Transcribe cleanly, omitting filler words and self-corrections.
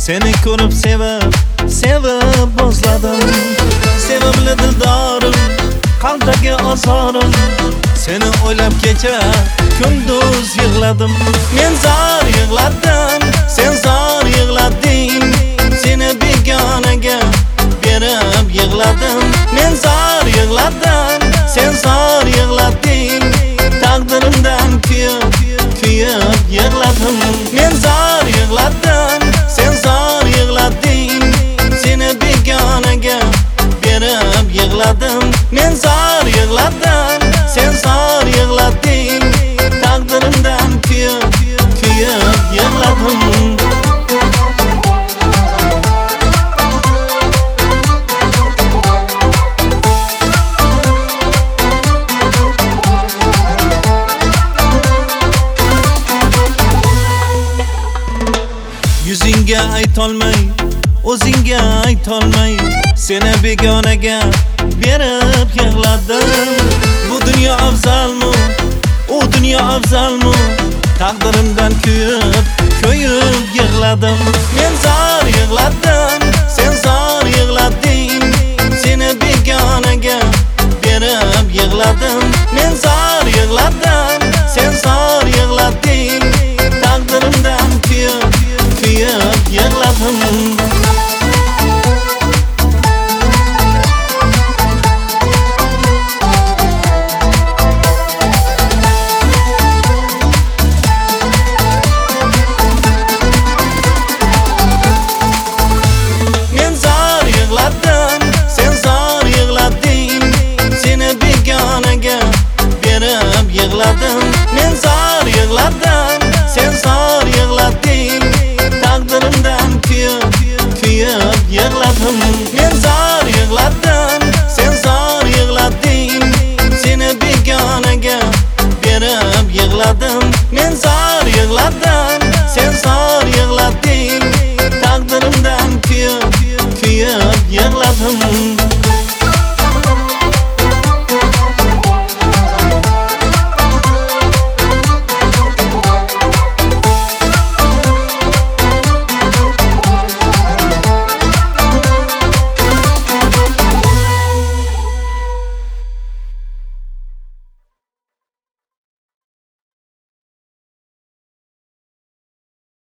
Seni ko'rib sevib o'zladim. Sevimli dildorim, qalbdagi ozorim. Seni o'ylab kecha kunduz yig'ladim. Men zor yig'ladim, sen zor yig'lading. Seni begonaga berib yig'ladim. Men zor yig'ladim, sen zor yig'lading. Taqdirimdan kuyib yig'ladim. Men zor yig'ladim, sen zor yig'lading. Seni begonaga berib yig'ladim. Men zor yig'ladim, sen zor yig'lading. Taqdirimdan kuyib yig'ladim. Yuzingga aytolmay, o'zingga aytolmay, seni begonaga berib yig'ladim. Bu dunyo afzalmi? U dunyo afzalmi? Taqdirimdan kuyib yig'ladim. Men zor yig'ladim, sen zor yig'lading. Seni begonaga berib yig'ladim. Men zor yig'ladim, sen zor yig'lading. Taqdirimdan kuyib yig'ladim.